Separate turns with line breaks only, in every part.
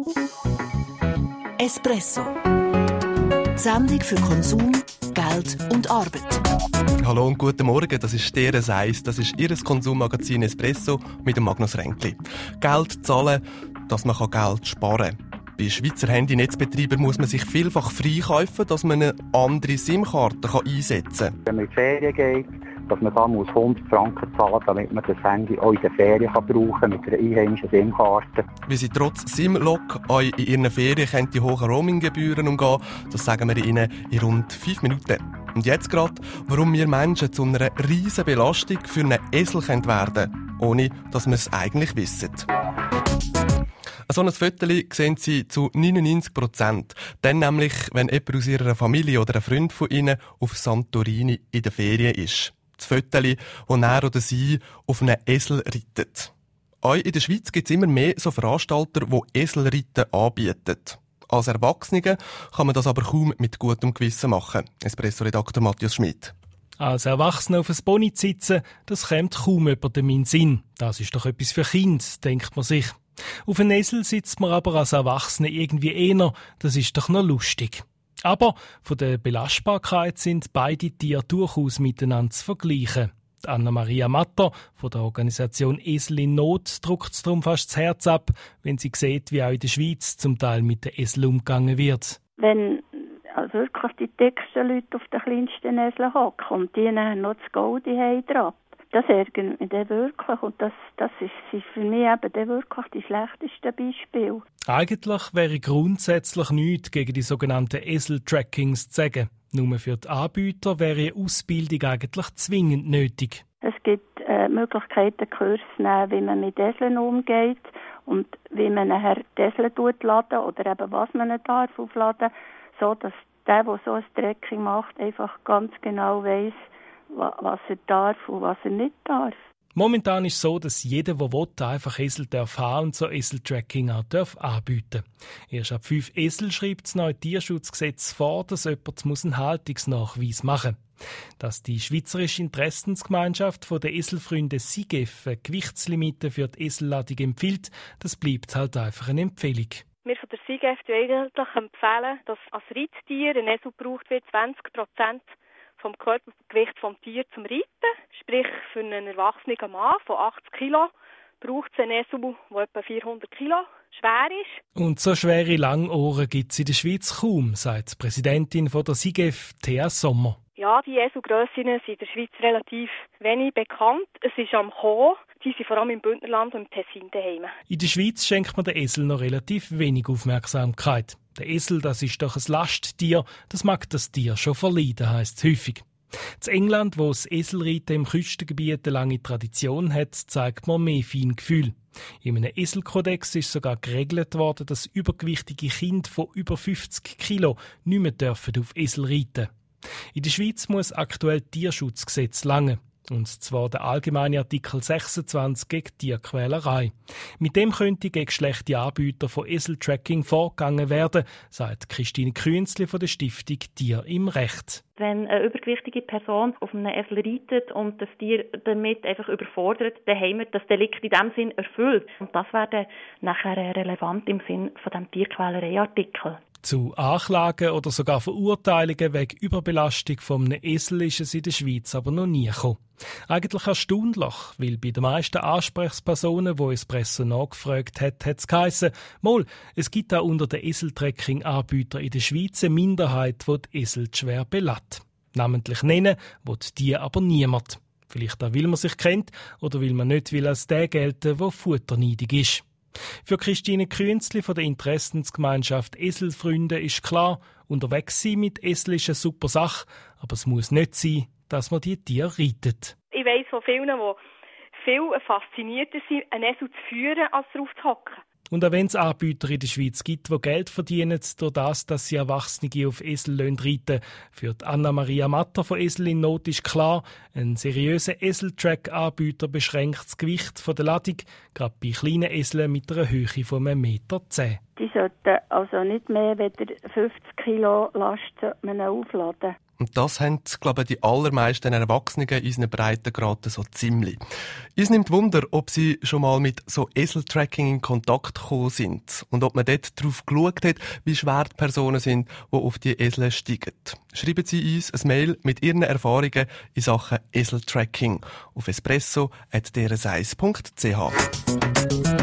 Espresso. Die Sendung für Konsum, Geld und Arbeit.
Hallo und guten Morgen, das ist «Deres Eis», das ist Ihr Konsummagazin Espresso mit dem Magnus Ränkli. Geld zahlen, dass man Geld sparen kann. Bei Schweizer Handynetzbetreibern muss man sich vielfach freikaufen, dass man eine andere SIM-Karte einsetzen kann.
Wenn man in die Ferien geht, dass man da 100 Franken zahlen muss, damit man das Handy auch in den Ferien brauchen kann mit einer einheimischen SIM-Karte.
Wie Sie trotz SIM-Lock euch in Ihren Ferien die hohen Roaming-Gebühren umgehen, das sagen wir Ihnen in rund 5 Minuten. Und jetzt gerade, warum wir Menschen zu einer riesen Belastung für einen Esel werden können, ohne dass wir es eigentlich wissen. So ein Föteli sehen Sie zu 99%. Dann nämlich, wenn jemand aus Ihrer Familie oder ein Freund von Ihnen auf Santorini in der Ferien ist. Das Föteli, wo er oder sie auf einen Esel reitet. Auch in der Schweiz gibt es immer mehr so Veranstalter, die Eselreiten anbieten. Als Erwachsene kann man das aber kaum mit gutem Gewissen machen. Espresso-Redakteur Matthias Schmidt.
Als Erwachsener auf ein Pony zu sitzen, das kommt kaum jemandem in den Sinn. Das ist doch etwas für Kinder, denkt man sich. Auf einem Esel sitzt man aber als Erwachsene irgendwie eher, das ist doch noch lustig. Aber von der Belastbarkeit sind beide Tiere durchaus miteinander zu vergleichen. Anna-Maria Matter von der Organisation Esel in Not drückt es darum fast das Herz ab, wenn sie sieht, wie auch in der Schweiz zum Teil mit den Eseln umgegangen wird.
Wenn also wirklich die dicksten Leute auf den kleinsten Eseln hocken und die dann noch das Gold dran, das ärgert mich dann wirklich und das sind für mich eben dann wirklich die schlechtesten Beispiele.
Eigentlich wäre grundsätzlich nichts gegen die sogenannten Esel-Trackings zu sagen. Nur für die Anbieter wäre eine Ausbildung eigentlich zwingend nötig.
Es gibt Möglichkeiten, Kurse zu nehmen, wie man mit Eseln umgeht und wie man nachher die Esel laden oder eben was man nicht darf aufladen, so dass der so ein Tracking macht, einfach ganz genau weiss, was er darf und was er nicht darf.
Momentan ist es so, dass jeder, der will, einfach Esel haben und so Esel-Tracking auch anbieten darf. Erst ab 5 Esel schreibt das neue Tierschutzgesetz vor, dass jemand einen Haltungsnachweis machen muss. Dass die Schweizerische Interessensgemeinschaft von den Eselfreunden SIGEF eine Gewichtslimite für die Eselladung empfiehlt, das bleibt halt einfach eine Empfehlung.
Wir von der SIGEF empfehlen, dass als Reittier ein Esel braucht wie 20% vom Körpergewicht vom Tier zum Reiten. Sprich, für einen erwachsenen Mann von 80 Kilo braucht es einen Esel, der etwa 400 Kilo schwer ist.
Und so schwere Langohren gibt es in der Schweiz kaum, sagt die Präsidentin von der SIGEF, Thea Sommer.
Ja, die Eselgrössen sind in der Schweiz relativ wenig bekannt. Es ist am Kommen. Die sind vor allem im Bündnerland und im Tessin daheim.
In der Schweiz schenkt man den Esel noch relativ wenig Aufmerksamkeit. Der Esel, das ist doch ein Lasttier, das mag das Tier schon verleiden, heisst es häufig. In England, wo das Eselreiten im Küstengebiet eine lange Tradition hat, zeigt man mehr Feingefühl. In einem Eselkodex ist sogar geregelt worden, dass übergewichtige Kinder von über 50 Kilo nicht mehr dürfen auf Esel reiten. In der Schweiz muss aktuell Tierschutzgesetz lange. Und zwar der allgemeine Artikel 26 gegen Tierquälerei. Mit dem könnte gegen schlechte Anbieter von Esel-Tracking vorgegangen werden, sagt Christine Künzli von der Stiftung Tier im Recht.
Wenn eine übergewichtige Person auf einem Esel reitet und das Tier damit einfach überfordert, dann haben wir das Delikt in diesem Sinn erfüllt. Und das wäre dann nachher relevant im Sinn von dem Tierquälerei-Artikel.
Zu Anklagen oder sogar Verurteilungen wegen Überbelastung von einem Esel ist es in der Schweiz aber noch nie gekommen. Eigentlich erstaunlich, weil bei den meisten Ansprechpersonen, die Espresso nachgefragt hat es geheissen, mal, es gibt auch unter den Esel-Tracking-Anbietern in der Schweiz eine Minderheit, die die Esel schwer belässt. Namentlich nennen will die aber niemand. Vielleicht auch, weil man sich kennt oder weil man nicht will als der gelten, der futterneidig ist. Für Christine Künzli von der Interessensgemeinschaft Eselfreunde ist klar, unterwegs sein mit Esel ist eine super Sache, aber es muss nicht sein, dass man die Tiere reitet.
Ich weiss von vielen, die viel faszinierter sind, einen Esel zu führen, als drauf zu hocken.
Und auch wenn es Anbieter in der Schweiz gibt, die Geld verdienen, durch das, dass sie Erwachsene auf Esel reiten, für Anna-Maria Matter von Esel in Not ist klar, ein seriöser Esel-Track-Anbieter beschränkt das Gewicht der Ladung, gerade bei kleinen Eseln mit einer Höhe von 1,10 Meter.
Die sollten also nicht mehr als 50 Kilo Last aufladen.
Und das haben, glaube ich, die allermeisten Erwachsenen in unseren Breitengraden so ziemlich. Uns nimmt Wunder, ob Sie schon mal mit so Eseltracking in Kontakt gekommen sind und ob man dort darauf geschaut hat, wie schwer die Personen sind, die auf die Esel steigen. Schreiben Sie uns ein Mail mit Ihren Erfahrungen in Sachen Eseltracking auf espresso@drseis.ch.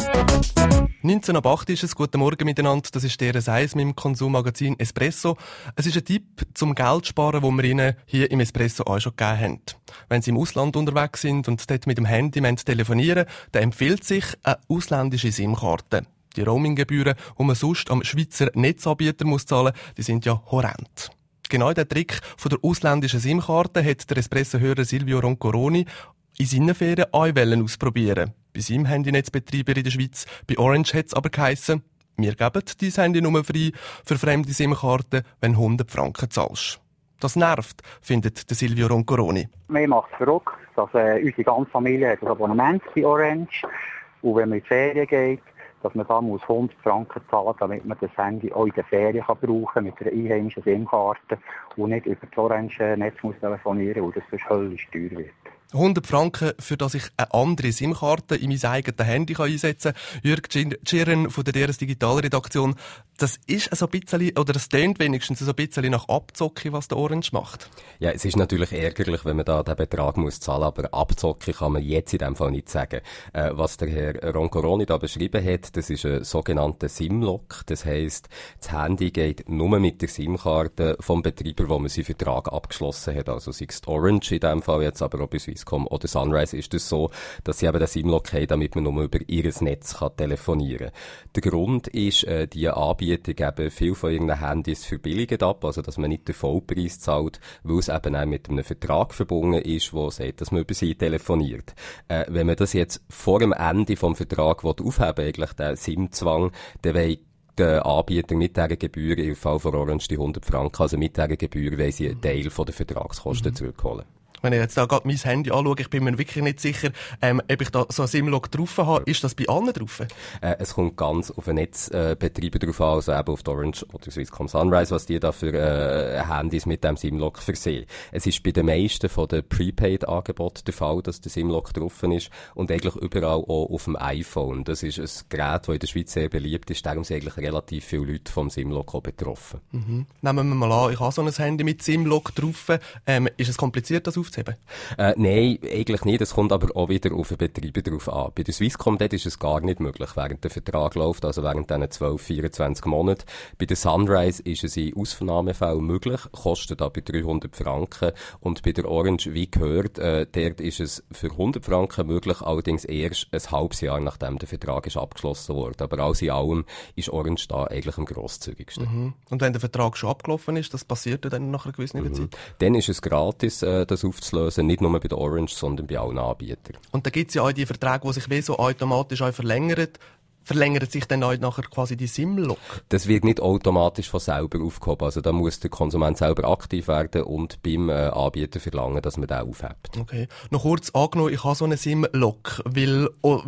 19:08 ist es. Guten Morgen miteinander. Das ist «Der Seis» mit dem Konsummagazin Espresso. Es ist ein Tipp zum Geld sparen, den wir Ihnen hier im Espresso auch schon gegeben haben. Wenn Sie im Ausland unterwegs sind und dort mit dem Handy telefonieren, dann empfiehlt sich eine ausländische SIM-Karte. Die Roaminggebühren, die man sonst am Schweizer Netzanbieter muss zahlen, die sind ja horrend. Genau den Trick von der ausländischen SIM-Karte hat der Espresso-Hörer Silvio Roncoroni in seinen Ferien auch ausprobieren. Bei seinem Handynetzbetreiber in der Schweiz, bei Orange, hat es aber geheissen, wir geben dein Handynummer frei für fremde SIM-Karten, wenn 100 Franken zahlst. Das nervt, findet der Silvio Roncoroni.
Mir macht es verrückt, dass unsere ganze Familie hat ein Abonnement bei Orange. Und wenn man in die Ferien geht, dass man da 100 Franken zahlen muss, damit man das Handy auch in der Ferien brauchen kann, mit einer einheimischen SIM-Karte und nicht über das Orange-Netz telefonieren muss, weil das sonst höllisch teuer wird.
100 Franken, für das ich eine andere SIM-Karte in mein eigenes Handy einsetzen kann. Jürg Tschirren von der DRS Digitalredaktion. Das ist so ein bisschen, oder das tönt wenigstens so ein bisschen nach Abzocke, was der Orange macht.
Ja, es ist natürlich ärgerlich, wenn man da den Betrag muss zahlen, aber Abzocke kann man jetzt in dem Fall nicht sagen. Was der Herr Roncoroni da beschrieben hat, das ist ein sogenannter SIM-Lock. Das heisst, das Handy geht nur mit der SIM-Karte vom Betreiber, wo man seinen Vertrag abgeschlossen hat. Also sei es Orange in dem Fall jetzt, aber auch bei Swisscom oder Sunrise ist es so, dass sie eben den SIM-Lock haben, damit man nur über ihr Netz telefonieren kann. Der Grund ist, die Anbieter geben viel von ihren Handys verbilligt ab, also dass man nicht den Vollpreis zahlt, weil es eben auch mit einem Vertrag verbunden ist, der sagt, dass man über sie telefoniert. Wenn man das jetzt vor dem Ende vom Vertrag aufheben, eigentlich den SIM-Zwang, dann will der Anbieter mit dieser Gebühr, im Fall von Orange die 100 Franken, also mit dieser Gebühr wollen sie einen Teil von der Vertragskosten zurückholen.
Wenn ich jetzt da gerade mein Handy anschaue, ich bin mir wirklich nicht sicher, ob ich da so ein SIM-Lock drauf habe. Ist das bei allen drauf?
Es kommt ganz auf den Netzbetreiber drauf an, also eben auf die Orange oder Swisscom Sunrise, was die da für Handys mit dem SIM-Lock versehen. Es ist bei den meisten von den Prepaid-Angeboten der Fall, dass der SIM-Lock drauf ist und eigentlich überall auch auf dem iPhone. Das ist ein Gerät, das in der Schweiz sehr beliebt ist, darum sind eigentlich relativ viele Leute vom SIM-Lock auch betroffen.
Mhm. Nehmen wir mal an, ich habe so ein Handy mit SIM-Lock drauf. Ist es kompliziert, das aufzuheben?
Nein, eigentlich nicht. Es kommt aber auch wieder auf den Betreiber drauf an. Bei der Swisscom dort ist es gar nicht möglich, während der Vertrag läuft, also während diesen 12, 24 Monaten. Bei der Sunrise ist es in Ausnahmefällen möglich, kostet aber 300 Franken. Und bei der Orange, wie gehört, dort ist es für 100 Franken möglich, allerdings erst ein halbes Jahr, nachdem der Vertrag ist abgeschlossen wurde. Aber alles in allem ist Orange da eigentlich am grosszügigsten.
Mhm. Und wenn der Vertrag schon abgelaufen ist, das passiert dann nach einer gewissen Zeit?
Dann ist es gratis, das aufzulösen, nicht nur bei der Orange, sondern bei allen Anbietern.
Und da gibt es ja auch die Verträge, die sich wie so automatisch auch verlängern. Verlängert sich dann auch nachher quasi die SIM-Lock? Das
wird nicht automatisch von selber aufgehoben. Also da muss der Konsument selber aktiv werden und beim Anbieter verlangen, dass man den aufhebt.
Okay. Noch kurz angenommen, ich habe so einen SIM-Lock, will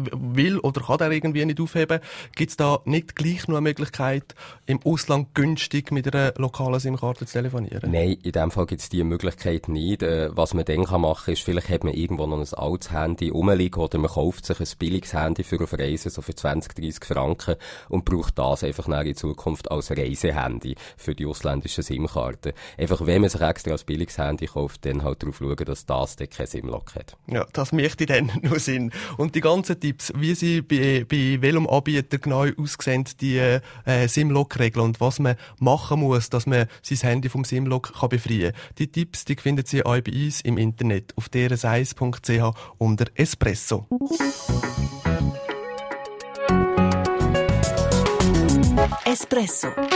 oder kann der irgendwie nicht aufheben. Gibt es da nicht gleich noch eine Möglichkeit, im Ausland günstig mit einer lokalen SIM-Karte zu telefonieren?
Nein, in dem Fall gibt es diese Möglichkeit nicht. Was man dann machen kann, ist, vielleicht hat man irgendwo noch ein altes Handy rumliegen oder man kauft sich ein billiges Handy für auf Reisen, so für 20, 30 Franken und braucht das einfach in Zukunft als Reisehandy für die ausländischen SIM-Karten. Einfach, wenn man sich extra als billiges Handy kauft, dann halt darauf schauen, dass das dann kein SIM-Lock hat.
Ja, das möchte dann noch Sinn. Und die ganzen Tipps, wie sie bei welchem Anbieter genau aussehen, die SIM-Lock-Regeln und was man machen muss, dass man sein Handy vom SIM-Lock befreien kann. Die Tipps, die finden Sie auch bei uns im Internet auf drseis.ch unter Espresso.
Espresso.